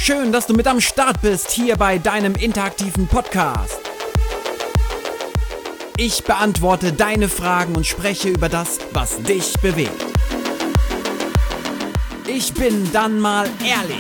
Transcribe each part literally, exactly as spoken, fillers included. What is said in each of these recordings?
Schön, dass du mit am Start bist hier bei deinem interaktiven Podcast. Ich beantworte deine Fragen und spreche über das, was dich bewegt. Ich bin dann mal ehrlich.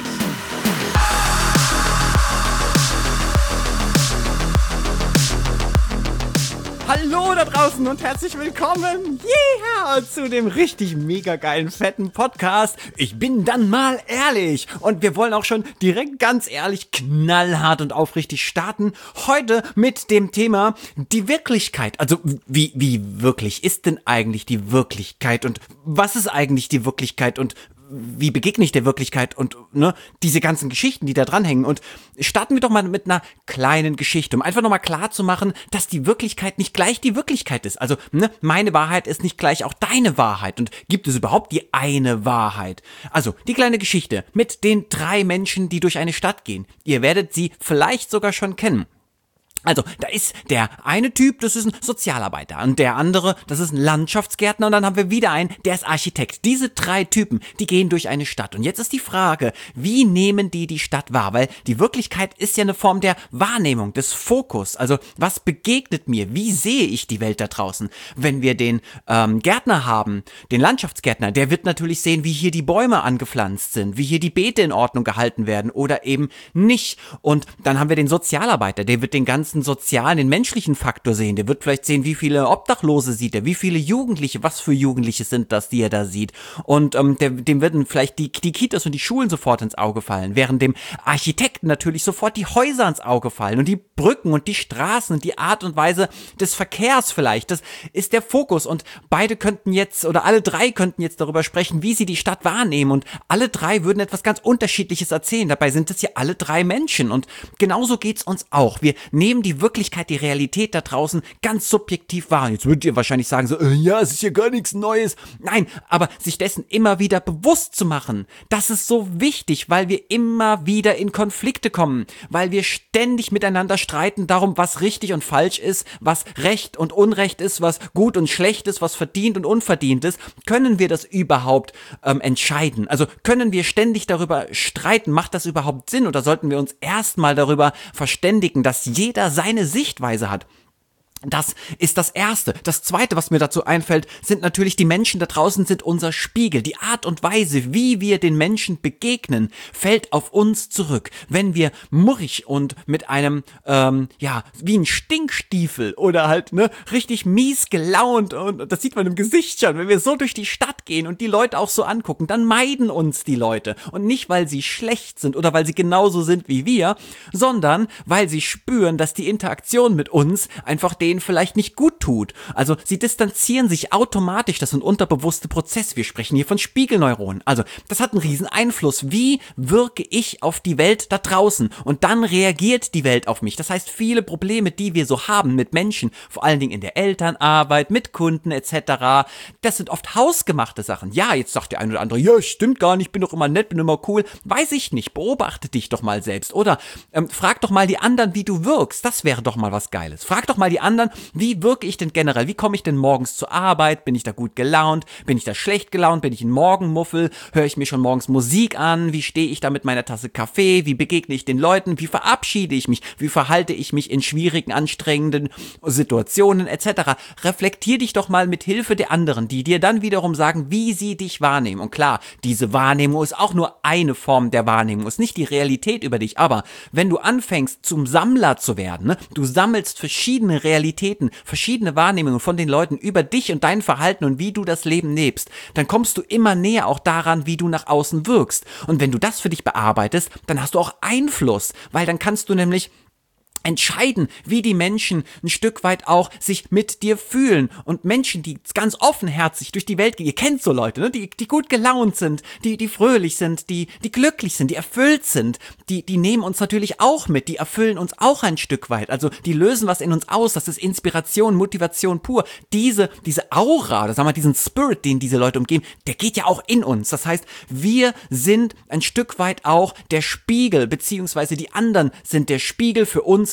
Hallo da draußen und herzlich willkommen yeah, zu dem richtig mega geilen, fetten Podcast. Ich bin dann mal ehrlich und wir wollen auch schon direkt ganz ehrlich, knallhart und aufrichtig starten. Heute mit dem Thema die Wirklichkeit. Also wie, wie wirklich ist denn eigentlich die Wirklichkeit und was ist eigentlich die Wirklichkeit und wie begegne ich der Wirklichkeit und ne, diese ganzen Geschichten, die da dranhängen. Und starten wir doch mal mit einer kleinen Geschichte, um einfach nochmal klar zu machen, dass die Wirklichkeit nicht gleich die Wirklichkeit ist. Also ne, meine Wahrheit ist nicht gleich auch deine Wahrheit. Und gibt es überhaupt die eine Wahrheit? Also die kleine Geschichte mit den drei Menschen, die durch eine Stadt gehen. Ihr werdet sie vielleicht sogar schon kennen. Also, da ist der eine Typ, das ist ein Sozialarbeiter und der andere, das ist ein Landschaftsgärtner und dann haben wir wieder einen, der ist Architekt. Diese drei Typen, die gehen durch eine Stadt und jetzt ist die Frage, wie nehmen die die Stadt wahr? Weil die Wirklichkeit ist ja eine Form der Wahrnehmung, des Fokus. Also, was begegnet mir? Wie sehe ich die Welt da draußen? Wenn wir den ähm, Gärtner haben, den Landschaftsgärtner, der wird natürlich sehen, wie hier die Bäume angepflanzt sind, wie hier die Beete in Ordnung gehalten werden oder eben nicht. Und dann haben wir den Sozialarbeiter, der wird den ganzen sozialen, den menschlichen Faktor sehen. Der wird vielleicht sehen, wie viele Obdachlose sieht er, wie viele Jugendliche, was für Jugendliche sind das, die er da sieht. Und ähm, der, dem werden vielleicht die, die Kitas und die Schulen sofort ins Auge fallen, während dem Architekten natürlich sofort die Häuser ins Auge fallen und die Brücken und die Straßen und die Art und Weise des Verkehrs vielleicht. Das ist der Fokus und beide könnten jetzt oder alle drei könnten jetzt darüber sprechen, wie sie die Stadt wahrnehmen und alle drei würden etwas ganz Unterschiedliches erzählen. Dabei sind es ja alle drei Menschen und genauso geht's uns auch. Wir nehmen die Wirklichkeit, die Realität da draußen ganz subjektiv wahr. Jetzt würdet ihr wahrscheinlich sagen so, äh, ja, es ist ja gar nichts Neues. Nein, aber sich dessen immer wieder bewusst zu machen, das ist so wichtig, weil wir immer wieder in Konflikte kommen, weil wir ständig miteinander streiten darum, was richtig und falsch ist, was Recht und Unrecht ist, was gut und schlecht ist, was verdient und unverdient ist. Können wir das überhaupt ähm, entscheiden? Also können wir ständig darüber streiten? Macht das überhaupt Sinn? Oder sollten wir uns erstmal darüber verständigen, dass jeder seine Sichtweise hat? Das ist das Erste. Das Zweite, was mir dazu einfällt, sind natürlich die Menschen da draußen sind unser Spiegel. Die Art und Weise, wie wir den Menschen begegnen, fällt auf uns zurück. Wenn wir murrig und mit einem, ähm, ja, wie ein Stinkstiefel oder halt, ne, richtig mies gelaunt und das sieht man im Gesicht schon, wenn wir so durch die Stadt gehen und die Leute auch so angucken, dann meiden uns die Leute. Und nicht, weil sie schlecht sind oder weil sie genauso sind wie wir, sondern weil sie spüren, dass die Interaktion mit uns einfach denen vielleicht nicht gut tut. Also sie distanzieren sich automatisch, das sind unterbewusste Prozesse. Wir sprechen hier von Spiegelneuronen. Also das hat einen riesen Einfluss. Wie wirke ich auf die Welt da draußen? Und dann reagiert die Welt auf mich. Das heißt, viele Probleme, die wir so haben mit Menschen, vor allen Dingen in der Elternarbeit, mit Kunden et cetera, das sind oft hausgemachte Sachen. Ja, jetzt sagt der eine oder andere, ja, stimmt gar nicht, bin doch immer nett, bin immer cool. Weiß ich nicht, beobachte dich doch mal selbst. Oder ähm, frag doch mal die anderen, wie du wirkst. Das wäre doch mal was Geiles. Frag doch mal die anderen, wie wirke ich denn generell? Wie komme ich denn morgens zur Arbeit? Bin ich da gut gelaunt? Bin ich da schlecht gelaunt? Bin ich ein Morgenmuffel? Höre ich mir schon morgens Musik an? Wie stehe ich da mit meiner Tasse Kaffee? Wie begegne ich den Leuten? Wie verabschiede ich mich? Wie verhalte ich mich in schwierigen, anstrengenden Situationen et cetera? Reflektier dich doch mal mit Hilfe der anderen, die dir dann wiederum sagen, wie sie dich wahrnehmen. Und klar, diese Wahrnehmung ist auch nur eine Form der Wahrnehmung, ist nicht die Realität über dich. Aber wenn du anfängst, zum Sammler zu werden, ne? Du sammelst verschiedene Realitäten, verschiedene Wahrnehmungen von den Leuten über dich und dein Verhalten und wie du das Leben lebst, dann kommst du immer näher auch daran, wie du nach außen wirkst. Und wenn du das für dich bearbeitest, dann hast du auch Einfluss, weil dann kannst du nämlich entscheiden, wie die Menschen ein Stück weit auch sich mit dir fühlen. Und Menschen, die ganz offenherzig durch die Welt gehen, ihr kennt so Leute, ne? die, die gut gelaunt sind, die, die fröhlich sind, die, die glücklich sind, die erfüllt sind, die, die nehmen uns natürlich auch mit, die erfüllen uns auch ein Stück weit. Also die lösen was in uns aus, das ist Inspiration, Motivation pur. Diese, diese Aura, oder sagen wir diesen Spirit, den diese Leute umgeben, der geht ja auch in uns. Das heißt, wir sind ein Stück weit auch der Spiegel, beziehungsweise die anderen sind der Spiegel für uns,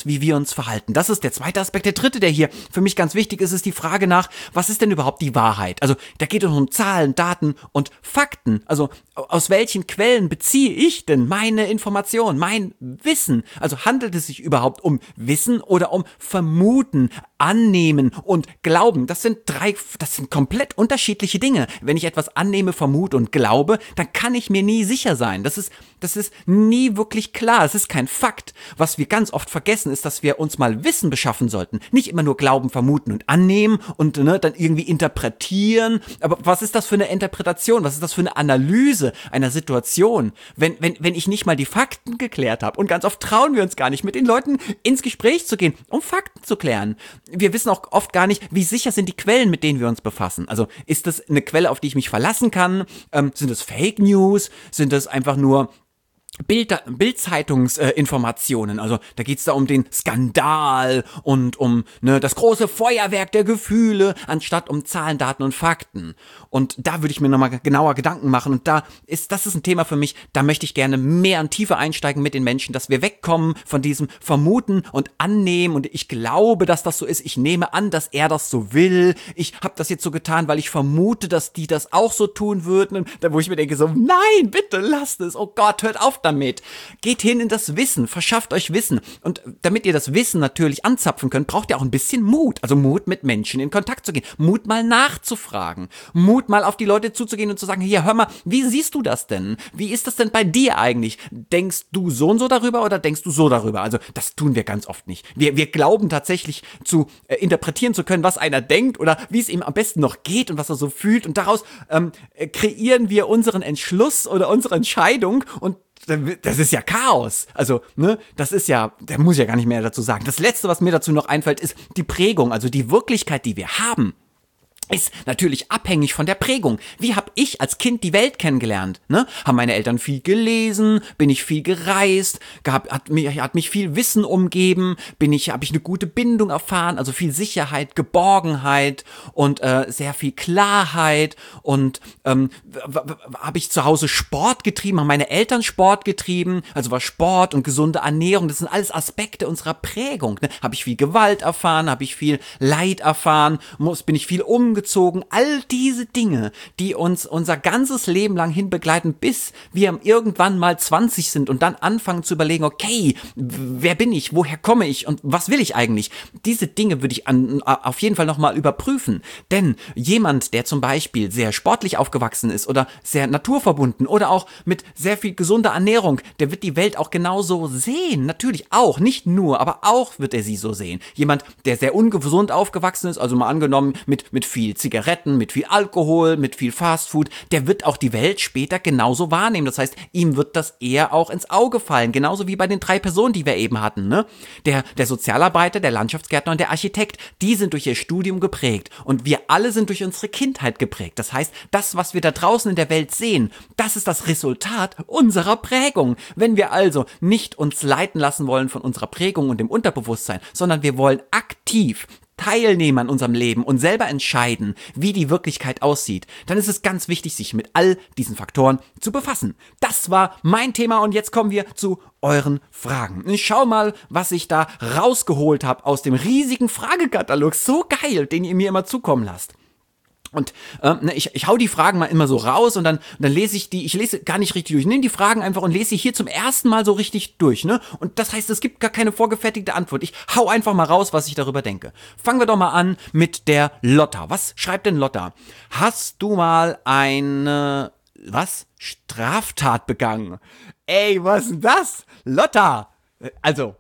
Einfluss, wie wir uns verhalten. Das ist der zweite Aspekt. Der dritte, der hier für mich ganz wichtig ist, ist die Frage nach, was ist denn überhaupt die Wahrheit? Also da geht es um Zahlen, Daten und Fakten. Also aus welchen Quellen beziehe ich denn meine Information, mein Wissen? Also handelt es sich überhaupt um Wissen oder um Vermuten, Annehmen und Glauben? Das sind drei, das sind komplett unterschiedliche Dinge. Wenn ich etwas annehme, vermute und glaube, dann kann ich mir nie sicher sein. Das ist, das ist nie wirklich klar. Es ist kein Fakt. Was wir ganz oft vergessen, ist, dass wir uns mal Wissen beschaffen sollten. Nicht immer nur glauben, vermuten und annehmen und ne, dann irgendwie interpretieren. Aber was ist das für eine Interpretation? Was ist das für eine Analyse einer Situation? Wenn, wenn, wenn ich nicht mal die Fakten geklärt habe. Und ganz oft trauen wir uns gar nicht, mit den Leuten ins Gespräch zu gehen, um Fakten zu klären. Wir wissen auch oft gar nicht, wie sicher sind die Quellen, mit denen wir uns befassen. Also ist das eine Quelle, auf die ich mich verlassen kann? Ähm, sind es Fake News? Sind es einfach nur Bild, Bildzeitungsinformationen, äh, also da geht's da um den Skandal und um ne, das große Feuerwerk der Gefühle, anstatt um Zahlen, Daten und Fakten. Und da würde ich mir nochmal genauer Gedanken machen und da ist, das ist ein Thema für mich, da möchte ich gerne mehr und tiefer einsteigen mit den Menschen, dass wir wegkommen von diesem Vermuten und Annehmen und ich glaube, dass das so ist, ich nehme an, dass er das so will, ich habe das jetzt so getan, weil ich vermute, dass die das auch so tun würden, und da wo ich mir denke so, nein, bitte lasst es, oh Gott, hört auf damit. Geht hin in das Wissen, verschafft euch Wissen. Und damit ihr das Wissen natürlich anzapfen könnt, braucht ihr auch ein bisschen Mut. Also Mut, mit Menschen in Kontakt zu gehen. Mut, mal nachzufragen. Mut, mal auf die Leute zuzugehen und zu sagen, hier, hör mal, wie siehst du das denn? Wie ist das denn bei dir eigentlich? Denkst du so und so darüber oder denkst du so darüber? Also das tun wir ganz oft nicht. Wir, wir glauben tatsächlich zu äh, interpretieren zu können, was einer denkt oder wie es ihm am besten noch geht und was er so fühlt. Und daraus ähm, kreieren wir unseren Entschluss oder unsere Entscheidung und das ist ja Chaos. Also, ne, das ist ja, da muss ich ja gar nicht mehr dazu sagen. Das Letzte, was mir dazu noch einfällt, ist die Prägung, also die Wirklichkeit, die wir haben. Ist natürlich abhängig von der Prägung. Wie habe ich als Kind die Welt kennengelernt? Ne? Haben meine Eltern viel gelesen? Bin ich viel gereist? Gab, hat, mich, hat mich viel Wissen umgeben? Bin ich, habe ich eine gute Bindung erfahren? Also viel Sicherheit, Geborgenheit und äh, sehr viel Klarheit. Und ähm, habe ich zu Hause Sport getrieben? Haben meine Eltern Sport getrieben? Also war Sport und gesunde Ernährung, das sind alles Aspekte unserer Prägung. Ne? Habe ich viel Gewalt erfahren? Habe ich viel Leid erfahren? Muss, bin ich viel umgezogen? Gezogen, all diese Dinge, die uns unser ganzes Leben lang hin begleiten, bis wir irgendwann mal zwanzig sind und dann anfangen zu überlegen, okay, wer bin ich, woher komme ich und was will ich eigentlich? Diese Dinge würde ich an, auf jeden Fall nochmal überprüfen, denn jemand, der zum Beispiel sehr sportlich aufgewachsen ist oder sehr naturverbunden oder auch mit sehr viel gesunder Ernährung, der wird die Welt auch genauso sehen, natürlich auch, nicht nur, aber auch wird er sie so sehen. Jemand, der sehr ungesund aufgewachsen ist, also mal angenommen mit, mit viel Zigaretten, mit viel Alkohol, mit viel Fastfood, der wird auch die Welt später genauso wahrnehmen. Das heißt, ihm wird das eher auch ins Auge fallen. Genauso wie bei den drei Personen, die wir eben hatten. Ne? Der, der Sozialarbeiter, der Landschaftsgärtner und der Architekt, die sind durch ihr Studium geprägt. Und wir alle sind durch unsere Kindheit geprägt. Das heißt, das, was wir da draußen in der Welt sehen, das ist das Resultat unserer Prägung. Wenn wir also nicht uns leiten lassen wollen von unserer Prägung und dem Unterbewusstsein, sondern wir wollen aktiv teilnehmen an unserem Leben und selber entscheiden, wie die Wirklichkeit aussieht, dann ist es ganz wichtig, sich mit all diesen Faktoren zu befassen. Das war mein Thema und jetzt kommen wir zu euren Fragen. Ich schau mal, was ich da rausgeholt habe aus dem riesigen Fragekatalog. So geil, den ihr mir immer zukommen lasst. Und äh, ne, ich, ich hau die Fragen mal immer so raus und dann, und dann lese ich die, ich lese gar nicht richtig durch, ich nehme die Fragen einfach und lese sie hier zum ersten Mal so richtig durch, ne? Und das heißt, es gibt gar keine vorgefertigte Antwort. Ich hau einfach mal raus, was ich darüber denke. Fangen wir doch mal an mit der Lotta. Was schreibt denn Lotta? Hast du mal eine, was? Straftat begangen? Ey, was ist denn das? Lotta! Also...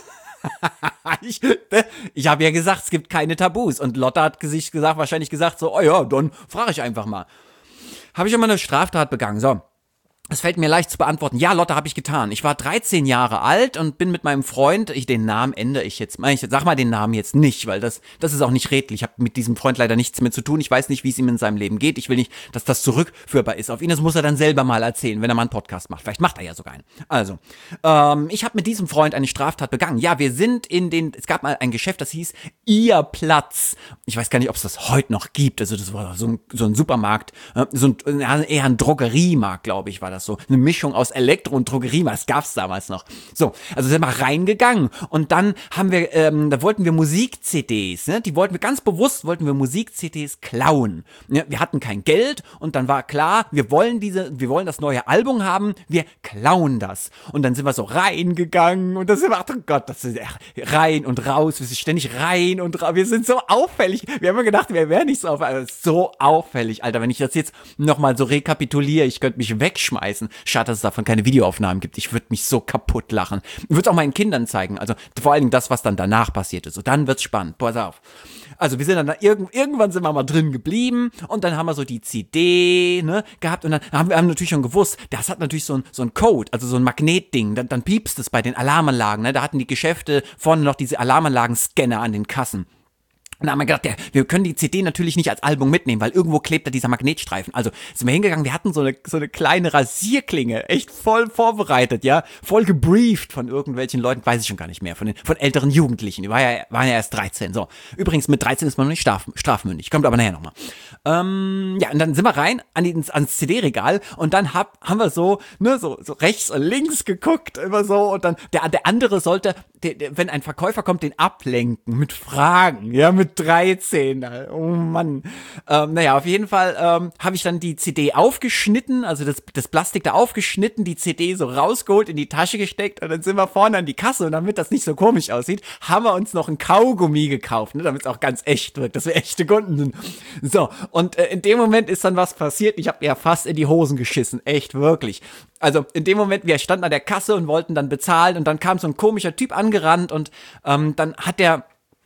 ich ich habe ja gesagt, es gibt keine Tabus. Und Lotta hat sich gesagt, wahrscheinlich gesagt, so, oh ja, dann frage ich einfach mal. Habe ich schon mal eine Straftat begangen? So. Es fällt mir leicht zu beantworten. Ja, Lotta, habe ich getan. Ich war dreizehn Jahre alt und bin mit meinem Freund, ich den Namen ändere ich jetzt mal, ich sag mal den Namen jetzt nicht, weil das das ist auch nicht redlich. Ich habe mit diesem Freund leider nichts mehr zu tun. Ich weiß nicht, wie es ihm in seinem Leben geht. Ich will nicht, dass das zurückführbar ist auf ihn. Das muss er dann selber mal erzählen, wenn er mal einen Podcast macht. Vielleicht macht er ja sogar einen. Also, ähm, ich habe mit diesem Freund eine Straftat begangen. Ja, wir sind in den, es gab mal ein Geschäft, das hieß Ihr Platz. Ich weiß gar nicht, ob es das heute noch gibt. Also das war so ein, so ein Supermarkt, so ein, eher ein Drogeriemarkt, glaube ich, war das. das so. Eine Mischung aus Elektro und Drogerie, das gab's damals noch. So, also sind wir reingegangen und dann haben wir, ähm, da wollten wir Musik-C Ds, ne? Die wollten wir ganz bewusst, wollten wir Musik-C Ds klauen. Ja, wir hatten kein Geld und dann war klar, wir wollen diese, wir wollen das neue Album haben, wir klauen das. Und dann sind wir so reingegangen und dann sind wir, oh Gott, das ist rein und raus, wir sind ständig rein und raus, wir sind so auffällig. Wir haben immer gedacht, wir wären nicht so auffällig, so auffällig, Alter, wenn ich das jetzt nochmal so rekapituliere, ich könnte mich wegschmeißen. Schade, dass es davon keine Videoaufnahmen gibt. Ich würde mich so kaputt lachen. Ich würde es auch meinen Kindern zeigen. Also vor allen Dingen das, was dann danach passiert ist. Und dann wird's spannend. Pass auf. Also wir sind dann da irgend, irgendwann sind wir mal drin geblieben und dann haben wir so die C D, ne, gehabt und dann haben wir haben natürlich schon gewusst, das hat natürlich so ein, so ein Code, also so ein Magnetding, dann, dann piepst es bei den Alarmanlagen, ne, da hatten die Geschäfte vorne noch diese Alarmanlagenscanner an den Kassen. Und da haben wir gedacht, ja, wir können die C D natürlich nicht als Album mitnehmen, weil irgendwo klebt da dieser Magnetstreifen. Also sind wir hingegangen, wir hatten so eine, so eine kleine Rasierklinge, echt voll vorbereitet, ja, voll gebrieft von irgendwelchen Leuten, weiß ich schon gar nicht mehr, von den, von älteren Jugendlichen, die waren ja, waren ja erst dreizehn, so. Übrigens, mit dreizehn ist man noch nicht straf, strafmündig, kommt aber nachher nochmal. Ähm, ja, und dann sind wir rein an die, ans C D-Regal und dann hab, haben wir so, ne, so, so rechts und links geguckt, immer so, und dann, der, der andere sollte, der, der, wenn ein Verkäufer kommt, den ablenken mit Fragen, ja, mit dreizehn, oh Mann. Ähm, naja, auf jeden Fall ähm, habe ich dann die C D aufgeschnitten, also das, das Plastik da aufgeschnitten, die C D so rausgeholt, in die Tasche gesteckt und dann sind wir vorne an die Kasse und damit das nicht so komisch aussieht, haben wir uns noch ein Kaugummi gekauft, ne, damit es auch ganz echt wirkt, dass wir echte Kunden sind. So, und äh, in dem Moment ist dann was passiert, ich habe mir ja fast in die Hosen geschissen, echt, wirklich. Also in dem Moment, wir standen an der Kasse und wollten dann bezahlen und dann kam so ein komischer Typ angerannt und ähm, dann hat der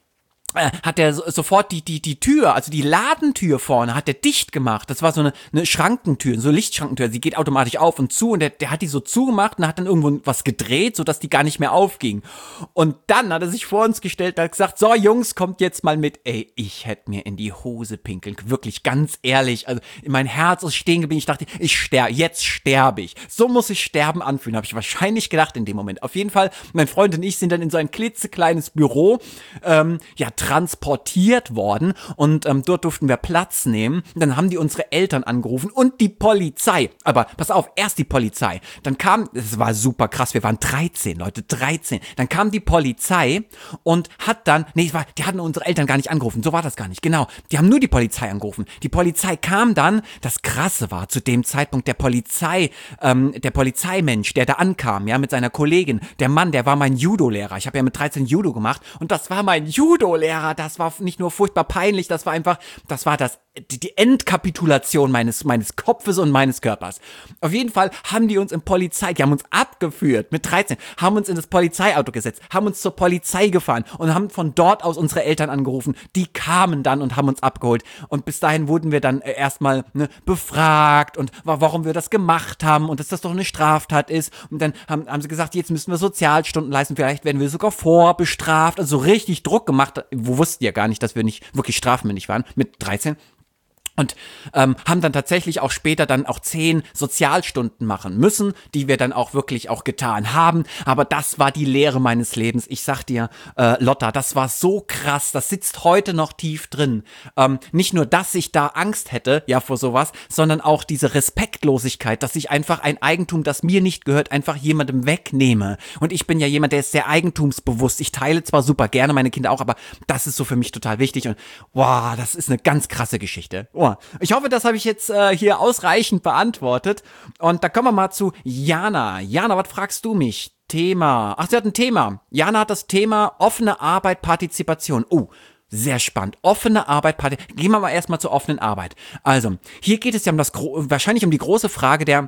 hat er so, sofort die die die Tür, also die Ladentür vorne, hat er dicht gemacht. Das war so eine, eine Schrankentür, so eine Lichtschrankentür. Sie geht automatisch auf und zu und der, der hat die so zugemacht und hat dann irgendwo was gedreht, sodass die gar nicht mehr aufging. Und dann hat er sich vor uns gestellt und hat gesagt, so Jungs, kommt jetzt mal mit. Ey, ich hätte mir in die Hose pinkeln. Wirklich, ganz ehrlich. Also mein Herz ist stehen geblieben. Ich dachte, ich sterbe, jetzt sterbe ich. So muss ich sterben anfühlen, habe ich wahrscheinlich gedacht in dem Moment. Auf jeden Fall, mein Freund und ich sind dann in so ein klitzekleines Büro, ähm, ja, transportiert worden und ähm, dort durften wir Platz nehmen. Dann haben die unsere Eltern angerufen und die Polizei. Aber pass auf, erst die Polizei. Dann kam, das war super krass, wir waren dreizehn, Leute, dreizehn. Dann kam die Polizei und hat dann, nee, war, die hatten unsere Eltern gar nicht angerufen, so war das gar nicht, genau. Die haben nur die Polizei angerufen. Die Polizei kam dann, das Krasse war zu dem Zeitpunkt der Polizei, ähm, der Polizeimensch, der da ankam, ja, mit seiner Kollegin, der Mann, der war mein Judo-Lehrer. Ich habe ja mit dreizehn Judo gemacht und das war mein Judo-Lehrer. Das war nicht nur furchtbar peinlich, das war einfach, das war das, die Endkapitulation meines, meines Kopfes und meines Körpers. Auf jeden Fall haben die uns im Polizei, die haben uns abgeführt mit dreizehn, haben uns in das Polizeiauto gesetzt, haben uns zur Polizei gefahren und haben von dort aus unsere Eltern angerufen. Die kamen dann und haben uns abgeholt. Und bis dahin wurden wir dann erstmal ne, befragt und warum wir das gemacht haben und dass das doch eine Straftat ist. Und dann haben, haben sie gesagt, jetzt müssen wir Sozialstunden leisten, vielleicht werden wir sogar vorbestraft. Also so richtig Druck gemacht. Wir wussten ja gar nicht, dass wir nicht wirklich strafmündig waren mit dreizehn. Und ähm, haben dann tatsächlich auch später dann auch zehn Sozialstunden machen müssen, die wir dann auch wirklich auch getan haben. Aber das war die Lehre meines Lebens. Ich sag dir, äh, Lotta, das war so krass. Das sitzt heute noch tief drin. Ähm, nicht nur, dass ich da Angst hätte, ja, vor sowas, sondern auch diese Respektlosigkeit, dass ich einfach ein Eigentum, das mir nicht gehört, einfach jemandem wegnehme. Und ich bin ja jemand, der ist sehr eigentumsbewusst. Ich teile zwar super gerne meine Kinder auch, aber das ist so für mich total wichtig. Und wow, das ist eine ganz krasse Geschichte. Oh, ich hoffe, das habe ich jetzt äh, hier ausreichend beantwortet. Und da kommen wir mal zu Jana. Jana, was fragst du mich? Thema. Ach, sie hat ein Thema. Jana hat das Thema offene Arbeit, Partizipation. Oh, sehr spannend. Offene Arbeit, Partizipation. Gehen wir mal erstmal zur offenen Arbeit. Also, hier geht es ja um das, wahrscheinlich um die große Frage der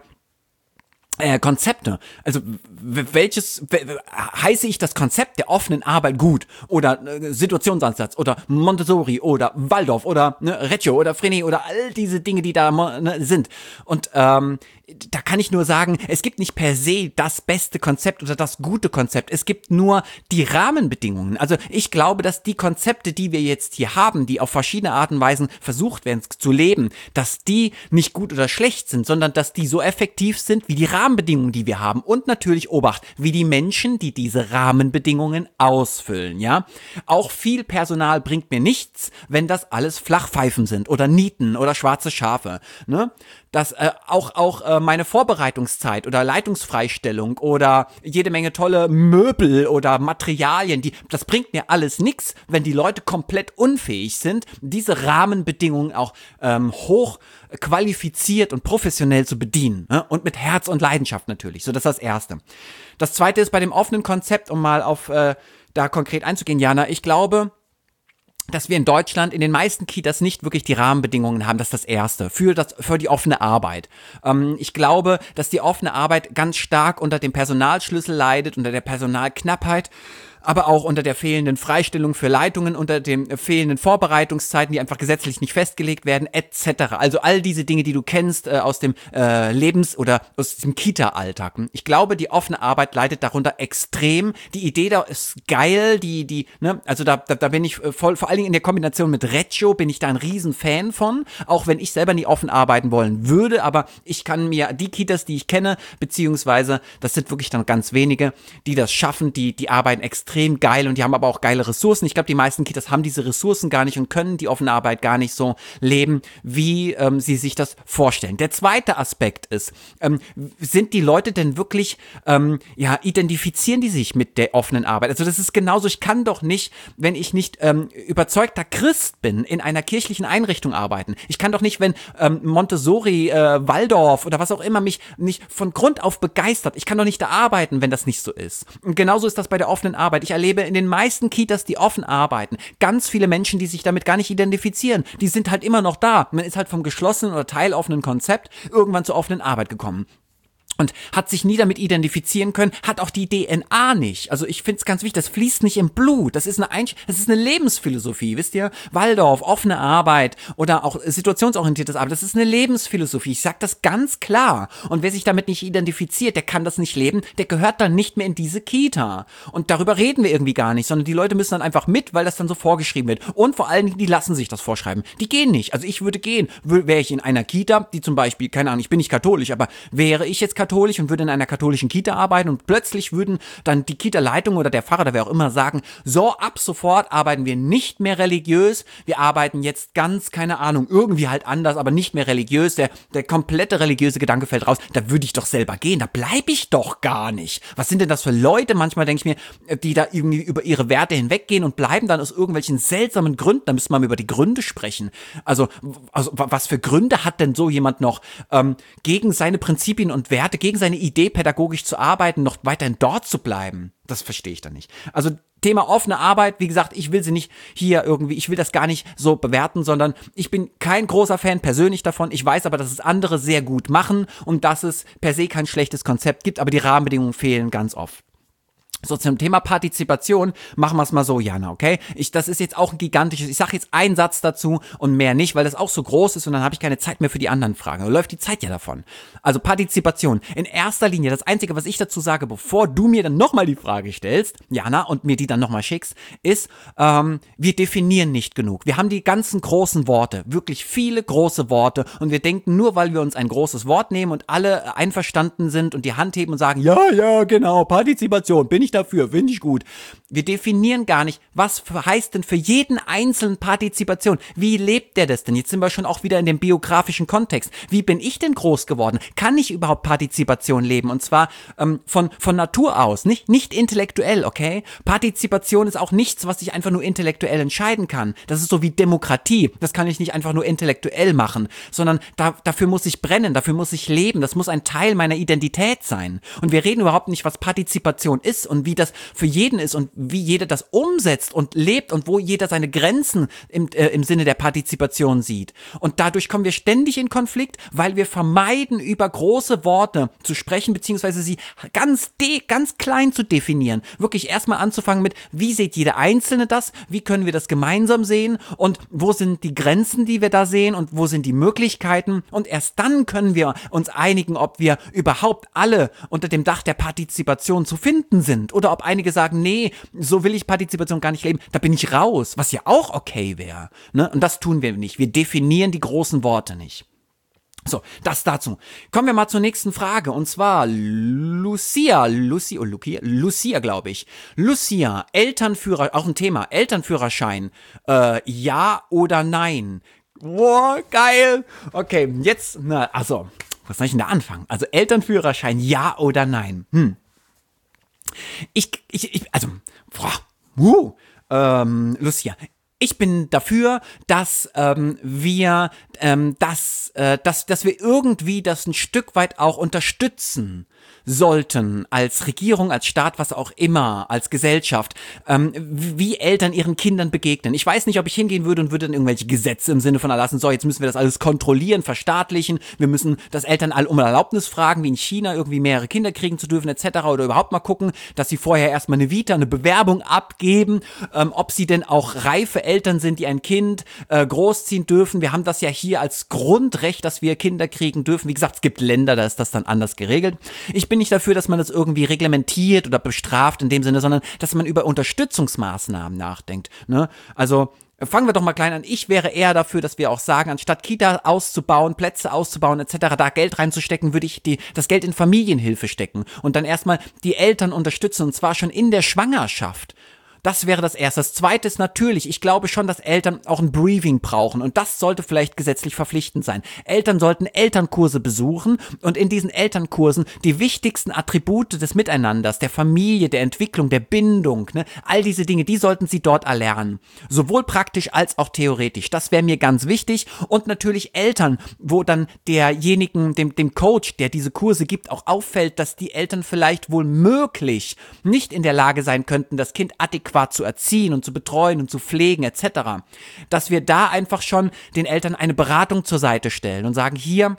Äh, Konzepte, also w- welches w- w- heiße ich das Konzept der offenen Arbeit gut oder äh, Situationsansatz oder Montessori oder Waldorf oder ne, Reggio oder Freni oder all diese Dinge, die da ne, sind und ähm, da kann ich nur sagen, es gibt nicht per se das beste Konzept oder das gute Konzept, es gibt nur die Rahmenbedingungen. Also ich glaube, dass die Konzepte, die wir jetzt hier haben, die auf verschiedene Arten und Weisen versucht werden zu leben, dass die nicht gut oder schlecht sind, sondern dass die so effektiv sind, wie die Rahmenbedingungen Rahmenbedingungen, die wir haben und natürlich Obacht, wie die Menschen, die diese Rahmenbedingungen ausfüllen, ja. Auch viel Personal bringt mir nichts, wenn das alles Flachpfeifen sind oder Nieten oder schwarze Schafe, ne? Dass äh, auch auch äh, meine Vorbereitungszeit oder Leitungsfreistellung oder jede Menge tolle Möbel oder Materialien, die das bringt mir alles nichts, wenn die Leute komplett unfähig sind, diese Rahmenbedingungen auch ähm, hoch qualifiziert und professionell zu bedienen, ne? Und mit Herz und Leidenschaft natürlich. So, das ist das Erste. Das Zweite ist bei dem offenen Konzept, um mal auf äh, da konkret einzugehen, Jana, ich glaube, dass wir in Deutschland in den meisten Kitas nicht wirklich die Rahmenbedingungen haben, das ist das Erste, für, das, für die offene Arbeit. Ähm, ich glaube, dass die offene Arbeit ganz stark unter dem Personalschlüssel leidet, unter der Personalknappheit, aber auch unter der fehlenden Freistellung für Leitungen, unter den fehlenden Vorbereitungszeiten, die einfach gesetzlich nicht festgelegt werden, et cetera. Also all diese Dinge, die du kennst äh, aus dem äh, Lebens- oder aus dem Kita-Alltag. Ich glaube, die offene Arbeit leidet darunter extrem. Die Idee da ist geil, die, die, ne, also da, da, da bin ich voll, vor allen Dingen in der Kombination mit Reggio bin ich da ein riesen Fan von, auch wenn ich selber nie offen arbeiten wollen würde, aber ich kann mir die Kitas, die ich kenne, beziehungsweise das sind wirklich dann ganz wenige, die das schaffen, die, die arbeiten extrem extrem geil und die haben aber auch geile Ressourcen. Ich glaube, die meisten Kitas haben diese Ressourcen gar nicht und können die offene Arbeit gar nicht so leben, wie ähm, sie sich das vorstellen. Der zweite Aspekt ist, ähm, sind die Leute denn wirklich, ähm, ja, identifizieren die sich mit der offenen Arbeit? Also das ist genauso, ich kann doch nicht, wenn ich nicht ähm, überzeugter Christ bin, in einer kirchlichen Einrichtung arbeiten. Ich kann doch nicht, wenn ähm, Montessori, äh, Waldorf oder was auch immer mich nicht von Grund auf begeistert, ich kann doch nicht da arbeiten, wenn das nicht so ist. Und genauso ist das bei der offenen Arbeit. Ich erlebe in den meisten Kitas, die offen arbeiten, ganz viele Menschen, die sich damit gar nicht identifizieren. Die sind halt immer noch da. Man ist halt vom geschlossenen oder teiloffenen Konzept irgendwann zur offenen Arbeit gekommen. Und hat sich nie damit identifizieren können, hat auch die D N A nicht. Also ich finde es ganz wichtig, das fließt nicht im Blut. Das ist eine Einsch- das ist eine Lebensphilosophie, wisst ihr? Waldorf, offene Arbeit oder auch situationsorientiertes Arbeit, das ist eine Lebensphilosophie. Ich sag das ganz klar. Und wer sich damit nicht identifiziert, der kann das nicht leben, der gehört dann nicht mehr in diese Kita. Und darüber reden wir irgendwie gar nicht, sondern die Leute müssen dann einfach mit, weil das dann so vorgeschrieben wird. Und vor allen Dingen, die lassen sich das vorschreiben. Die gehen nicht. Also ich würde gehen. Wäre ich in einer Kita, die zum Beispiel, keine Ahnung, ich bin nicht katholisch, aber wäre ich jetzt katholisch und würde in einer katholischen Kita arbeiten und plötzlich würden dann die Kita-Leitung oder der Pfarrer oder wer auch immer sagen, so ab sofort arbeiten wir nicht mehr religiös, wir arbeiten jetzt ganz, keine Ahnung, irgendwie halt anders, aber nicht mehr religiös, der, der komplette religiöse Gedanke fällt raus, da würde ich doch selber gehen, da bleibe ich doch gar nicht. Was sind denn das für Leute, manchmal denke ich mir, die da irgendwie über ihre Werte hinweggehen und bleiben dann aus irgendwelchen seltsamen Gründen, da müsste man über die Gründe sprechen. Also, also was für Gründe hat denn so jemand noch ähm, gegen seine Prinzipien und Werte, gegen seine Idee, pädagogisch zu arbeiten, noch weiterhin dort zu bleiben? Das verstehe ich dann nicht. Also Thema offene Arbeit, wie gesagt, ich will sie nicht hier irgendwie, ich will das gar nicht so bewerten, sondern ich bin kein großer Fan persönlich davon. Ich weiß aber, dass es andere sehr gut machen und dass es per se kein schlechtes Konzept gibt, aber die Rahmenbedingungen fehlen ganz oft. So, zum Thema Partizipation machen wir es mal so, Jana, okay? Ich, das ist jetzt auch ein gigantisches, ich sage jetzt einen Satz dazu und mehr nicht, weil das auch so groß ist und dann habe ich keine Zeit mehr für die anderen Fragen. Da läuft die Zeit ja davon. Also Partizipation. In erster Linie, das Einzige, was ich dazu sage, bevor du mir dann nochmal die Frage stellst, Jana, und mir die dann nochmal schickst, ist, ähm, wir definieren nicht genug. Wir haben die ganzen großen Worte, wirklich viele große Worte und wir denken, nur weil wir uns ein großes Wort nehmen und alle einverstanden sind und die Hand heben und sagen, ja, ja, genau, Partizipation, bin ich dafür, finde ich gut. Wir definieren gar nicht, was heißt denn für jeden einzelnen Partizipation? Wie lebt der das denn? Jetzt sind wir schon auch wieder in dem biografischen Kontext. Wie bin ich denn groß geworden? Kann ich überhaupt Partizipation leben? Und zwar ähm, von, von Natur aus, nicht, nicht intellektuell, okay? Partizipation ist auch nichts, was ich einfach nur intellektuell entscheiden kann. Das ist so wie Demokratie. Das kann ich nicht einfach nur intellektuell machen, sondern da, dafür muss ich brennen, dafür muss ich leben. Das muss ein Teil meiner Identität sein. Und wir reden überhaupt nicht, was Partizipation ist und wie das für jeden ist und wie jeder das umsetzt und lebt und wo jeder seine Grenzen im, äh, im Sinne der Partizipation sieht. Und dadurch kommen wir ständig in Konflikt, weil wir vermeiden, über große Worte zu sprechen, beziehungsweise sie ganz, de- ganz klein zu definieren. Wirklich erstmal anzufangen mit, wie sieht jeder Einzelne das? Wie können wir das gemeinsam sehen? Und wo sind die Grenzen, die wir da sehen? Und wo sind die Möglichkeiten? Und erst dann können wir uns einigen, ob wir überhaupt alle unter dem Dach der Partizipation zu finden sind. Oder ob einige sagen, nee, so will ich Partizipation gar nicht leben, da bin ich raus, was ja auch okay wäre. Ne? Und das tun wir nicht. Wir definieren die großen Worte nicht. So, das dazu. Kommen wir mal zur nächsten Frage. Und zwar Lucia, Lucia, oh, Lucia, Lucia, glaube ich. Lucia, Elternführer, auch ein Thema, Elternführerschein. Äh, ja oder nein? Boah, geil. Okay, jetzt, na, also, was soll ich denn da anfangen? Also, Elternführerschein, ja oder nein? Hm. Ich, ich, ich, also, boah, uh, ähm, Lucia, ich bin dafür, dass ähm, wir ähm, das, äh, dass, dass wir irgendwie das ein Stück weit auch unterstützen sollten, als Regierung, als Staat, was auch immer, als Gesellschaft, ähm, wie Eltern ihren Kindern begegnen. Ich weiß nicht, ob ich hingehen würde und würde dann irgendwelche Gesetze im Sinne von erlassen, so, jetzt müssen wir das alles kontrollieren, verstaatlichen, wir müssen das Eltern all um Erlaubnis fragen, wie in China irgendwie mehrere Kinder kriegen zu dürfen, et cetera. Oder überhaupt mal gucken, dass sie vorher erstmal eine Vita, eine Bewerbung abgeben, ähm, ob sie denn auch reife Eltern sind, die ein Kind äh, großziehen dürfen. Wir haben das ja hier als Grundrecht, dass wir Kinder kriegen dürfen. Wie gesagt, es gibt Länder, da ist das dann anders geregelt. Ich bin nicht dafür, dass man das irgendwie reglementiert oder bestraft in dem Sinne, sondern dass man über Unterstützungsmaßnahmen nachdenkt. Ne? Also fangen wir doch mal klein an. Ich wäre eher dafür, dass wir auch sagen, anstatt Kita auszubauen, Plätze auszubauen et cetera, da Geld reinzustecken, würde ich die, das Geld in Familienhilfe stecken und dann erstmal die Eltern unterstützen und zwar schon in der Schwangerschaft. Das wäre das Erste. Das Zweite ist natürlich, ich glaube schon, dass Eltern auch ein Briefing brauchen und das sollte vielleicht gesetzlich verpflichtend sein. Eltern sollten Elternkurse besuchen und in diesen Elternkursen die wichtigsten Attribute des Miteinanders, der Familie, der Entwicklung, der Bindung, ne, all diese Dinge, die sollten sie dort erlernen. Sowohl praktisch als auch theoretisch. Das wäre mir ganz wichtig und natürlich Eltern, wo dann derjenigen, dem, dem Coach, der diese Kurse gibt, auch auffällt, dass die Eltern vielleicht wohl möglich nicht in der Lage sein könnten, das Kind adäquat zu erziehen und zu betreuen und zu pflegen et cetera, dass wir da einfach schon den Eltern eine Beratung zur Seite stellen und sagen, hier,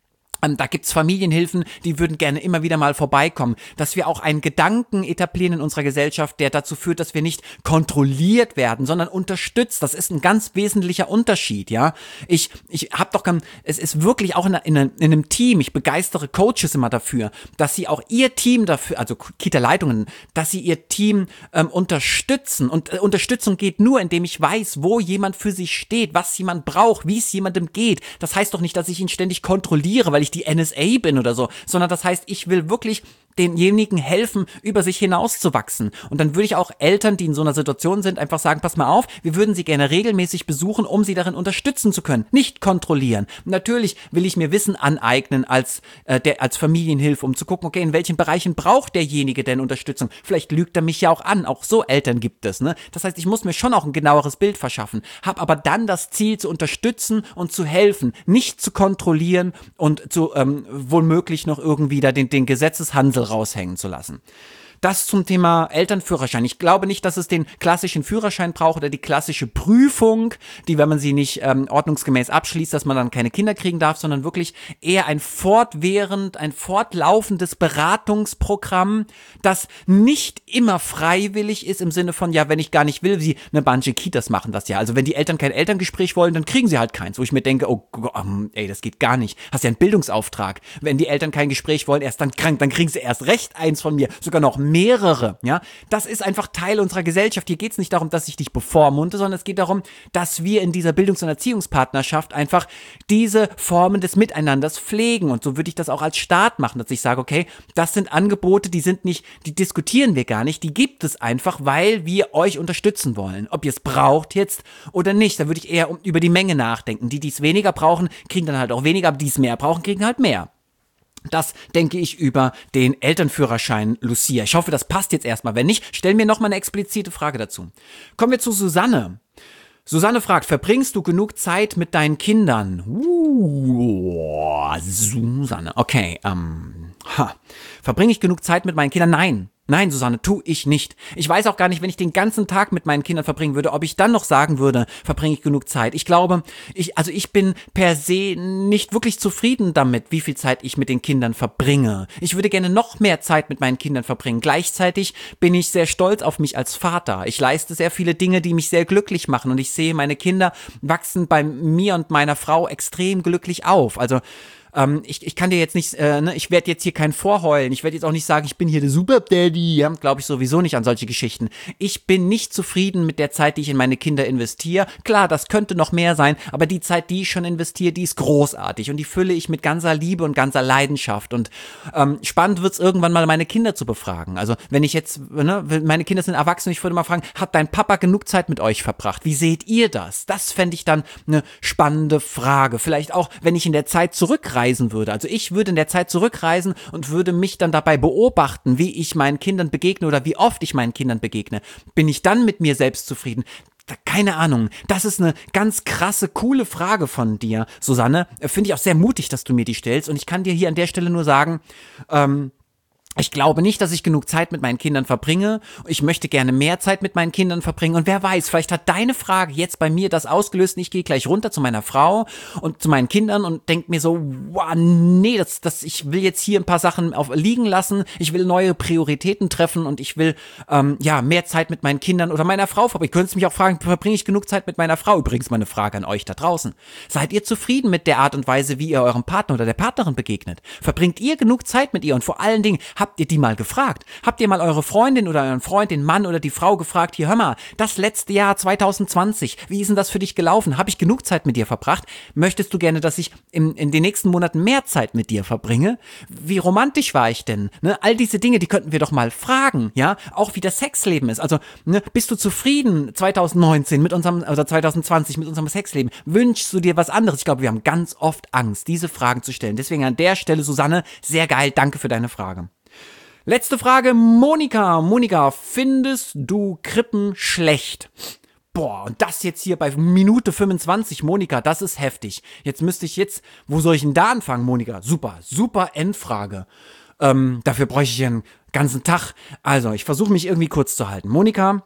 da gibt's Familienhilfen, die würden gerne immer wieder mal vorbeikommen, dass wir auch einen Gedanken etablieren in unserer Gesellschaft, der dazu führt, dass wir nicht kontrolliert werden, sondern unterstützt. Das ist ein ganz wesentlicher Unterschied, ja. Ich, ich hab doch, es ist wirklich auch in, in, in einem Team, ich begeistere Coaches immer dafür, dass sie auch ihr Team dafür, also Kita-Leitungen, dass sie ihr Team ähm, unterstützen und äh, Unterstützung geht nur, indem ich weiß, wo jemand für sich steht, was jemand braucht, wie es jemandem geht. Das heißt doch nicht, dass ich ihn ständig kontrolliere, weil ich die N S A bin oder so, sondern das heißt, ich will wirklich denjenigen helfen, über sich hinauszuwachsen. Und dann würde ich auch Eltern, die in so einer Situation sind, einfach sagen, pass mal auf, wir würden sie gerne regelmäßig besuchen, um sie darin unterstützen zu können, nicht kontrollieren. Natürlich will ich mir Wissen aneignen als, äh, der, als Familienhilfe, um zu gucken, okay, in welchen Bereichen braucht derjenige denn Unterstützung? Vielleicht lügt er mich ja auch an, auch so Eltern gibt es, ne? Das heißt, ich muss mir schon auch ein genaueres Bild verschaffen, habe aber dann das Ziel zu unterstützen und zu helfen, nicht zu kontrollieren und zu ähm, womöglich noch irgendwie da den, den Gesetzeshansel raushängen zu lassen. Das zum Thema Elternführerschein. Ich glaube nicht, dass es den klassischen Führerschein braucht oder die klassische Prüfung, die, wenn man sie nicht ähm, ordnungsgemäß abschließt, dass man dann keine Kinder kriegen darf, sondern wirklich eher ein fortwährend, ein fortlaufendes Beratungsprogramm, das nicht immer freiwillig ist im Sinne von, ja, wenn ich gar nicht will, wie eine manche Kitas machen das ja. Also wenn die Eltern kein Elterngespräch wollen, dann kriegen sie halt keins, wo ich mir denke, oh Gott, ey, das geht gar nicht. Hast ja einen Bildungsauftrag. Wenn die Eltern kein Gespräch wollen, erst dann krank, dann kriegen sie erst recht eins von mir, sogar noch mehrere, ja, das ist einfach Teil unserer Gesellschaft. Hier geht es nicht darum, dass ich dich bevormunde, sondern es geht darum, dass wir in dieser Bildungs- und Erziehungspartnerschaft einfach diese Formen des Miteinanders pflegen und so würde ich das auch als Staat machen, dass ich sage, okay, das sind Angebote, die sind nicht, die diskutieren wir gar nicht, die gibt es einfach, weil wir euch unterstützen wollen. Ob ihr es braucht jetzt oder nicht, da würde ich eher um, über die Menge nachdenken. Die, die es weniger brauchen, kriegen dann halt auch weniger, aber die es mehr brauchen, kriegen halt mehr. Das denke ich über den Elternführerschein Lucia. Ich hoffe, das passt jetzt erstmal. Wenn nicht, stell mir noch mal eine explizite Frage dazu. Kommen wir zu Susanne. Susanne fragt, verbringst du genug Zeit mit deinen Kindern? Uh, Susanne. Okay, ähm, ha. Verbringe ich genug Zeit mit meinen Kindern? Nein. Nein, Susanne, tu ich nicht. Ich weiß auch gar nicht, wenn ich den ganzen Tag mit meinen Kindern verbringen würde, ob ich dann noch sagen würde, verbringe ich genug Zeit. Ich glaube, ich, also ich bin per se nicht wirklich zufrieden damit, wie viel Zeit ich mit den Kindern verbringe. Ich würde gerne noch mehr Zeit mit meinen Kindern verbringen. Gleichzeitig bin ich sehr stolz auf mich als Vater. Ich leiste sehr viele Dinge, die mich sehr glücklich machen und ich sehe, meine Kinder wachsen bei mir und meiner Frau extrem glücklich auf. Also ähm, ich, ich kann dir jetzt nicht, äh, ne, ich werde jetzt hier kein vorheulen, ich werde jetzt auch nicht sagen, ich bin hier der Super Daddy, ja, glaube ich sowieso nicht an solche Geschichten. Ich bin nicht zufrieden mit der Zeit, die ich in meine Kinder investiere. Klar, das könnte noch mehr sein, aber die Zeit, die ich schon investiere, die ist großartig und die fülle ich mit ganzer Liebe und ganzer Leidenschaft und ähm, spannend wird's irgendwann mal, meine Kinder zu befragen. Also wenn ich jetzt, ne, meine Kinder sind erwachsen, ich würde mal fragen, hat dein Papa genug Zeit mit euch verbracht? Wie seht ihr das? Das fände ich dann eine spannende Frage. Vielleicht auch, wenn ich in der Zeit zurückreisen würde. Also ich würde in der Zeit zurückreisen und würde mich dann dabei beobachten, wie ich meinen Kindern begegne oder wie oft ich meinen Kindern begegne. Bin ich dann mit mir selbst zufrieden? Keine Ahnung. Das ist eine ganz krasse, coole Frage von dir, Susanne. Finde ich auch sehr mutig, dass du mir die stellst. Und ich kann dir hier an der Stelle nur sagen, ähm, ich glaube nicht, dass ich genug Zeit mit meinen Kindern verbringe. Ich möchte gerne mehr Zeit mit meinen Kindern verbringen. Und wer weiß, vielleicht hat deine Frage jetzt bei mir das ausgelöst. Und ich gehe gleich runter zu meiner Frau und zu meinen Kindern und denke mir so, wow, nee, das, das, ich will jetzt hier ein paar Sachen auf, liegen lassen. Ich will neue Prioritäten treffen und ich will ähm, ja mehr Zeit mit meinen Kindern oder meiner Frau verbringen. Könntest du mich auch fragen, verbringe ich genug Zeit mit meiner Frau? Übrigens meine Frage an euch da draußen. Seid ihr zufrieden mit der Art und Weise, wie ihr eurem Partner oder der Partnerin begegnet? Verbringt ihr genug Zeit mit ihr? Und vor allen Dingen, habt ihr die mal gefragt? Habt ihr mal eure Freundin oder euren Freund, den Mann oder die Frau gefragt, hier hör mal, das letzte Jahr zwanzig zwanzig, wie ist denn das für dich gelaufen? Habe ich genug Zeit mit dir verbracht? Möchtest du gerne, dass ich in, in den nächsten Monaten mehr Zeit mit dir verbringe? Wie romantisch war ich denn? Ne? All diese Dinge, die könnten wir doch mal fragen, ja? Auch wie das Sexleben ist. Also, ne, bist du zufrieden zwanzig neunzehn mit unserem, oder zwanzig zwanzig mit unserem Sexleben? Wünschst du dir was anderes? Ich glaube, wir haben ganz oft Angst, diese Fragen zu stellen. Deswegen an der Stelle, Susanne, sehr geil, danke für deine Frage. Letzte Frage, Monika. Monika, findest du Krippen schlecht? Boah, und das jetzt hier bei Minute fünfundzwanzig, Monika, das ist heftig. Jetzt müsste ich jetzt, wo soll ich denn da anfangen, Monika? Super, super Endfrage. Ähm, dafür bräuchte ich einen ganzen Tag. Also, ich versuche mich irgendwie kurz zu halten. Monika,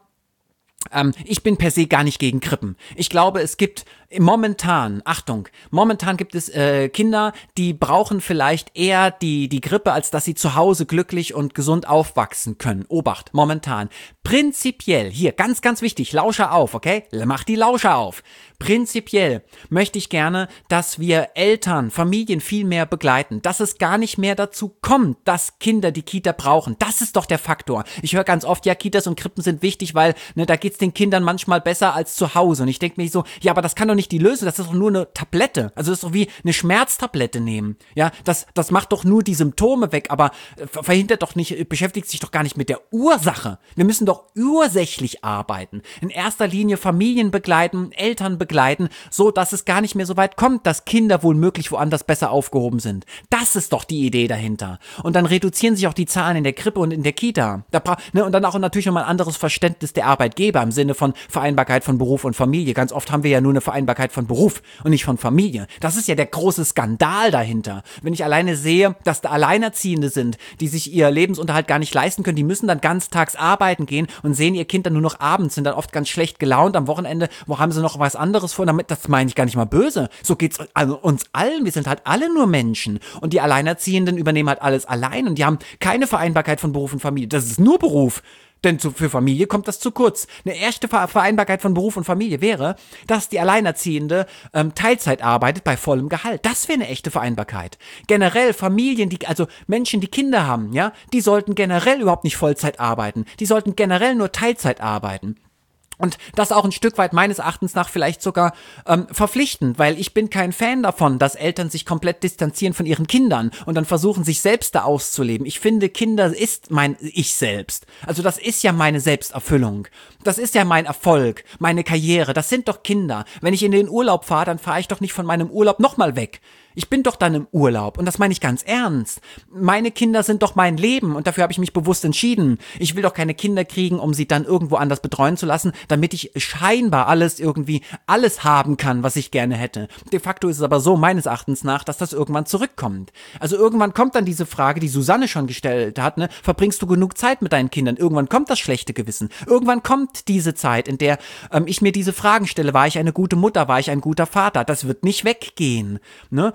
ähm, ich bin per se gar nicht gegen Krippen. Ich glaube, es gibt momentan, Achtung, momentan gibt es äh, Kinder, die brauchen vielleicht eher die, die Krippe, als dass sie zu Hause glücklich und gesund aufwachsen können. Obacht, momentan. Prinzipiell, hier, ganz, ganz wichtig, Lauscher auf, okay? Mach die Lauscher auf. Prinzipiell möchte ich gerne, dass wir Eltern, Familien viel mehr begleiten, dass es gar nicht mehr dazu kommt, dass Kinder die Kita brauchen. Das ist doch der Faktor. Ich höre ganz oft, ja, Kitas und Krippen sind wichtig, weil ne, da geht's den Kindern manchmal besser als zu Hause. Und ich denke mir so, ja, aber das kann doch nicht die Lösung, das ist doch nur eine Tablette. Also das ist doch wie eine Schmerztablette nehmen. Ja, das, das macht doch nur die Symptome weg, aber verhindert doch nicht, beschäftigt sich doch gar nicht mit der Ursache. Wir müssen doch ursächlich arbeiten. In erster Linie Familien begleiten, Eltern begleiten, so dass es gar nicht mehr so weit kommt, dass Kinder wohl möglich woanders besser aufgehoben sind. Das ist doch die Idee dahinter. Und dann reduzieren sich auch die Zahlen in der Krippe und in der Kita. Da bra- ne, und dann auch natürlich nochmal ein anderes Verständnis der Arbeitgeber im Sinne von Vereinbarkeit von Beruf und Familie. Ganz oft haben wir ja nur eine Vereinbarkeit von Beruf und nicht von Familie. Das ist ja der große Skandal dahinter. Wenn ich alleine sehe, dass da Alleinerziehende sind, die sich ihr Lebensunterhalt gar nicht leisten können, die müssen dann ganztags arbeiten gehen und sehen ihr Kind dann nur noch abends, sind dann oft ganz schlecht gelaunt am Wochenende, wo haben sie noch was anderes vor, damit, das meine ich gar nicht mal böse. So geht's also uns allen, wir sind halt alle nur Menschen und die Alleinerziehenden übernehmen halt alles allein und die haben keine Vereinbarkeit von Beruf und Familie. Das ist nur Beruf. Denn zu, für Familie kommt das zu kurz. Eine erste Vereinbarkeit von Beruf und Familie wäre, dass die Alleinerziehende ähm, Teilzeit arbeitet bei vollem Gehalt. Das wäre eine echte Vereinbarkeit. Generell Familien, die also Menschen, die Kinder haben, ja, die sollten generell überhaupt nicht Vollzeit arbeiten. Die sollten generell nur Teilzeit arbeiten. Und das auch ein Stück weit meines Erachtens nach vielleicht sogar ähm, verpflichtend, weil ich bin kein Fan davon, dass Eltern sich komplett distanzieren von ihren Kindern und dann versuchen, sich selbst da auszuleben. Ich finde, Kinder ist mein Ich selbst. Also das ist ja meine Selbsterfüllung. Das ist ja mein Erfolg, meine Karriere. Das sind doch Kinder. Wenn ich in den Urlaub fahre, dann fahre ich doch nicht von meinem Urlaub nochmal weg. Ich bin doch dann im Urlaub und das meine ich ganz ernst. Meine Kinder sind doch mein Leben und dafür habe ich mich bewusst entschieden. Ich will doch keine Kinder kriegen, um sie dann irgendwo anders betreuen zu lassen, damit ich scheinbar alles irgendwie, alles haben kann, was ich gerne hätte. De facto ist es aber so, meines Erachtens nach, dass das irgendwann zurückkommt. Also irgendwann kommt dann diese Frage, die Susanne schon gestellt hat, ne? Verbringst du genug Zeit mit deinen Kindern? Irgendwann kommt das schlechte Gewissen. Irgendwann kommt diese Zeit, in der ähm, ich mir diese Fragen stelle. War ich eine gute Mutter? War ich ein guter Vater? Das wird nicht weggehen, ne?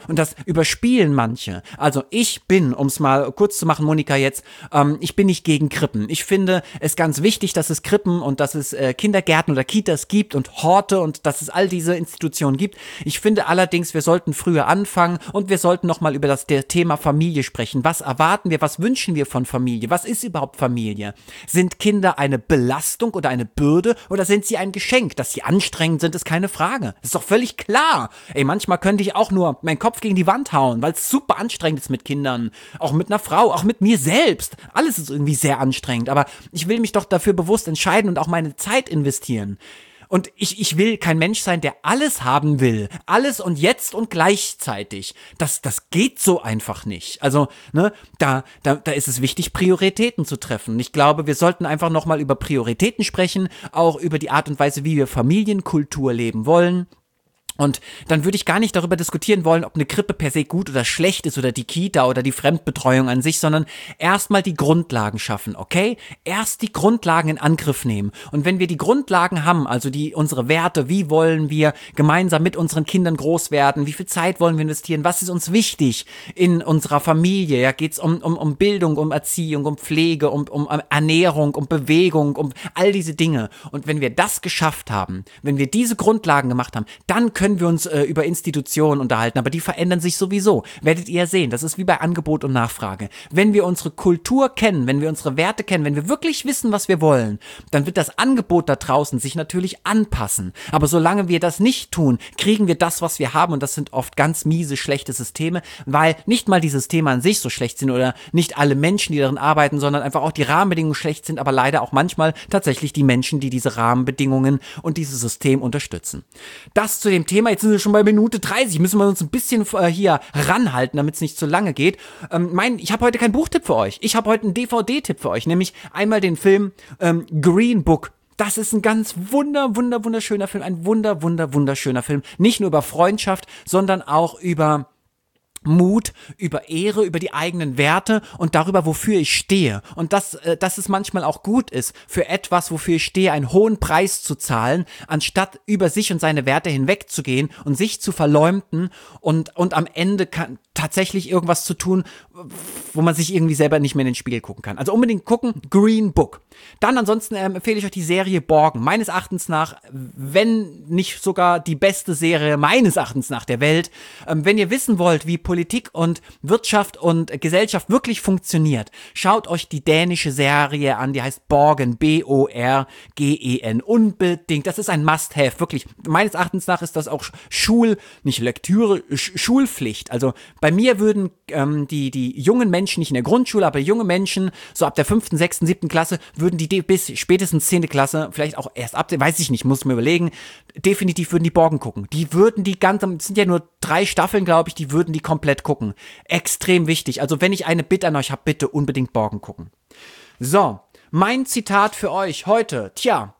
Und das überspielen manche. Also ich bin, um es mal kurz zu machen, Monika jetzt, ähm, ich bin nicht gegen Krippen. Ich finde es ganz wichtig, dass es Krippen und dass es äh, Kindergärten oder Kitas gibt und Horte und dass es all diese Institutionen gibt. Ich finde allerdings, wir sollten früher anfangen und wir sollten nochmal über das der Thema Familie sprechen. Was erwarten wir, was wünschen wir von Familie? Was ist überhaupt Familie? Sind Kinder eine Belastung oder eine Bürde oder sind sie ein Geschenk? Dass sie anstrengend sind, ist keine Frage. Das ist doch völlig klar. Ey, manchmal könnte ich auch nur meinen Kopf gegen die Wand hauen, weil es super anstrengend ist mit Kindern. Auch mit einer Frau, auch mit mir selbst. Alles ist irgendwie sehr anstrengend, aber ich will mich doch dafür bewusst entscheiden und auch meine Zeit investieren. Und ich, ich will kein Mensch sein, der alles haben will. Alles und jetzt und gleichzeitig. Das, das geht so einfach nicht. Also, ne, da, da, da ist es wichtig, Prioritäten zu treffen. Und ich glaube, wir sollten einfach nochmal über Prioritäten sprechen, auch über die Art und Weise, wie wir Familienkultur leben wollen. Und dann würde ich gar nicht darüber diskutieren wollen, ob eine Krippe per se gut oder schlecht ist oder die Kita oder die Fremdbetreuung an sich, sondern erstmal die Grundlagen schaffen, okay? Erst die Grundlagen in Angriff nehmen. Und wenn wir die Grundlagen haben, also die unsere Werte, wie wollen wir gemeinsam mit unseren Kindern groß werden, wie viel Zeit wollen wir investieren, was ist uns wichtig in unserer Familie, ja, geht's um, um, um Bildung, um Erziehung, um Pflege, um, um Ernährung, um Bewegung, um all diese Dinge. Und wenn wir das geschafft haben, wenn wir diese Grundlagen gemacht haben, dann können können wir uns äh, über Institutionen unterhalten, aber die verändern sich sowieso. Werdet ihr sehen, das ist wie bei Angebot und Nachfrage. Wenn wir unsere Kultur kennen, wenn wir unsere Werte kennen, wenn wir wirklich wissen, was wir wollen, dann wird das Angebot da draußen sich natürlich anpassen. Aber solange wir das nicht tun, kriegen wir das, was wir haben und das sind oft ganz miese, schlechte Systeme, weil nicht mal die Systeme an sich so schlecht sind oder nicht alle Menschen, die darin arbeiten, sondern einfach auch die Rahmenbedingungen schlecht sind, aber leider auch manchmal tatsächlich die Menschen, die diese Rahmenbedingungen und dieses System unterstützen. Das zu dem Thema. Thema, jetzt sind wir schon bei Minute dreißig, müssen wir uns ein bisschen äh, hier ranhalten, damit es nicht zu lange geht. Ähm, mein, ich habe heute keinen Buchtipp für euch, ich habe heute einen D V D-Tipp für euch, nämlich einmal den Film ähm, Green Book. Das ist ein ganz wunder, wunder, wunderschöner Film, ein wunder, wunder, wunderschöner Film. Nicht nur über Freundschaft, sondern auch über Mut, über Ehre, über die eigenen Werte und darüber, wofür ich stehe. Und dass, äh, dass es manchmal auch gut ist, für etwas, wofür ich stehe, einen hohen Preis zu zahlen, anstatt über sich und seine Werte hinwegzugehen und sich zu verleumden und, und am Ende kann, tatsächlich irgendwas zu tun, wo man sich irgendwie selber nicht mehr in den Spiegel gucken kann. Also unbedingt gucken, Green Book. Dann ansonsten ähm, empfehle ich euch die Serie Borgen. Meines Erachtens nach, wenn nicht sogar die beste Serie meines Erachtens nach der Welt. Ähm, wenn ihr wissen wollt, wie Politik und Wirtschaft und Gesellschaft wirklich funktioniert, schaut euch die dänische Serie an, die heißt Borgen, B O R G E N. Unbedingt, das ist ein Must-Have, wirklich. Meines Erachtens nach ist das auch Schul, nicht Lektüre, Sch- Schulpflicht. Also bei mir würden ähm, die, die jungen Menschen, nicht in der Grundschule, aber junge Menschen, so ab der fünften, sechsten, siebten Klasse, würden die bis spätestens zehnte Klasse, vielleicht auch erst ab, weiß ich nicht, muss ich mir überlegen, definitiv würden die Borgen gucken. Die würden die ganze, es sind ja nur drei Staffeln, glaube ich, die würden die komplett gucken. Extrem wichtig. Also wenn ich eine Bitte an euch habe, bitte unbedingt Borgen gucken. So, mein Zitat für euch heute, tja,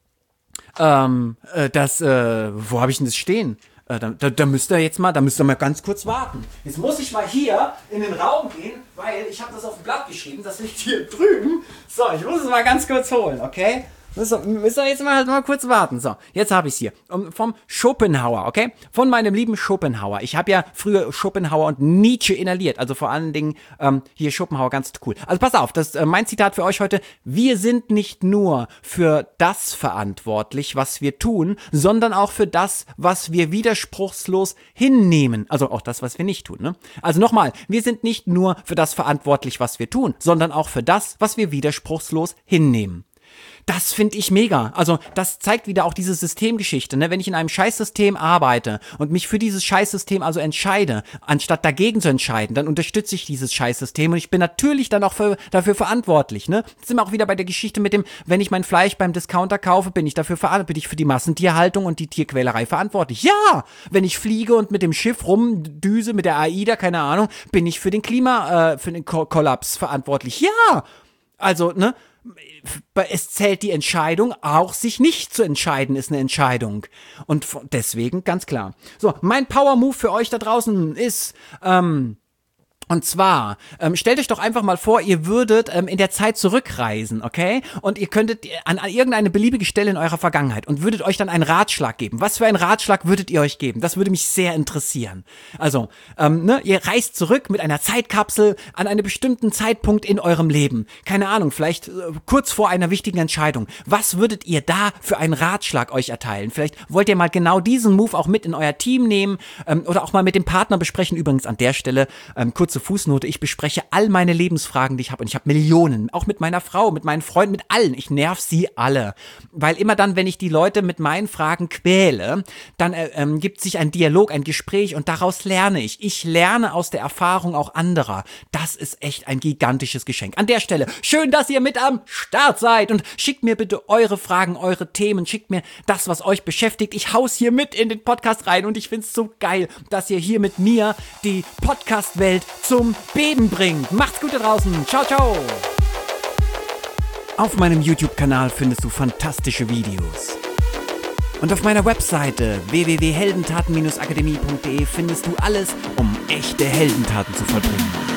ähm, äh, das, äh, wo habe ich denn das stehen? Da, da, da müsst ihr jetzt mal, da müsst ihr mal ganz kurz warten. Jetzt muss ich mal hier in den Raum gehen, weil ich habe das auf dem Blatt geschrieben, das liegt hier drüben. So, ich muss es mal ganz kurz holen, okay? Müsst ihr, müsst ihr jetzt mal, mal kurz warten. So, jetzt habe ich es hier. Um, vom Schopenhauer, okay? Von meinem lieben Schopenhauer. Ich habe ja früher Schopenhauer und Nietzsche inhaliert. Also vor allen Dingen ähm, hier Schopenhauer, ganz cool. Also pass auf, das äh, mein Zitat für euch heute. Wir sind nicht nur für das verantwortlich, was wir tun, sondern auch für das, was wir widerspruchslos hinnehmen. Also auch das, was wir nicht tun, ne? Also nochmal, wir sind nicht nur für das verantwortlich, was wir tun, sondern auch für das, was wir widerspruchslos hinnehmen. Das finde ich mega. Also das zeigt wieder auch diese Systemgeschichte, ne? Wenn ich in einem Scheißsystem arbeite und mich für dieses Scheißsystem also entscheide, anstatt dagegen zu entscheiden, dann unterstütze ich dieses Scheißsystem und ich bin natürlich dann auch für, dafür verantwortlich, ne? Jetzt sind wir auch wieder bei der Geschichte mit dem, wenn ich mein Fleisch beim Discounter kaufe, bin ich dafür verantwortlich, bin ich für die Massentierhaltung und die Tierquälerei verantwortlich. Ja! Wenn ich fliege und mit dem Schiff rumdüse, mit der AIDA, keine Ahnung, bin ich für den Klima, äh, für den Ko- Kollaps verantwortlich. Ja! Also, ne? Es zählt die Entscheidung, auch sich nicht zu entscheiden ist eine Entscheidung. Und deswegen ganz klar. So, mein Power-Move für euch da draußen ist, ähm, Und zwar, ähm, stellt euch doch einfach mal vor, ihr würdet ähm, in der Zeit zurückreisen, okay? Und ihr könntet an, an irgendeine beliebige Stelle in eurer Vergangenheit und würdet euch dann einen Ratschlag geben. Was für einen Ratschlag würdet ihr euch geben? Das würde mich sehr interessieren. Also, ähm, ne, ihr reist zurück mit einer Zeitkapsel an einen bestimmten Zeitpunkt in eurem Leben. Keine Ahnung, vielleicht äh, kurz vor einer wichtigen Entscheidung. Was würdet ihr da für einen Ratschlag euch erteilen? Vielleicht wollt ihr mal genau diesen Move auch mit in euer Team nehmen ähm, oder auch mal mit dem Partner besprechen. Übrigens an der Stelle, ähm, kurze Fußnote, ich bespreche all meine Lebensfragen, die ich habe, und ich habe Millionen, auch mit meiner Frau, mit meinen Freunden, mit allen, ich nerv sie alle, weil immer dann, wenn ich die Leute mit meinen Fragen quäle, dann äh, ähm, gibt sich ein Dialog, ein Gespräch und daraus lerne ich, ich lerne aus der Erfahrung auch anderer, das ist echt ein gigantisches Geschenk. An der Stelle, schön, dass ihr mit am Start seid und schickt mir bitte eure Fragen, eure Themen, schickt mir das, was euch beschäftigt, ich hau's hier mit in den Podcast rein und ich find's so geil, dass ihr hier mit mir die Podcast-Welt zum Beben bringt. Macht's gut da draußen. Ciao, ciao. Auf meinem YouTube-Kanal findest du fantastische Videos. Und auf meiner Webseite w w w punkt heldentaten Bindestrich akademie punkt de findest du alles, um echte Heldentaten zu vollbringen.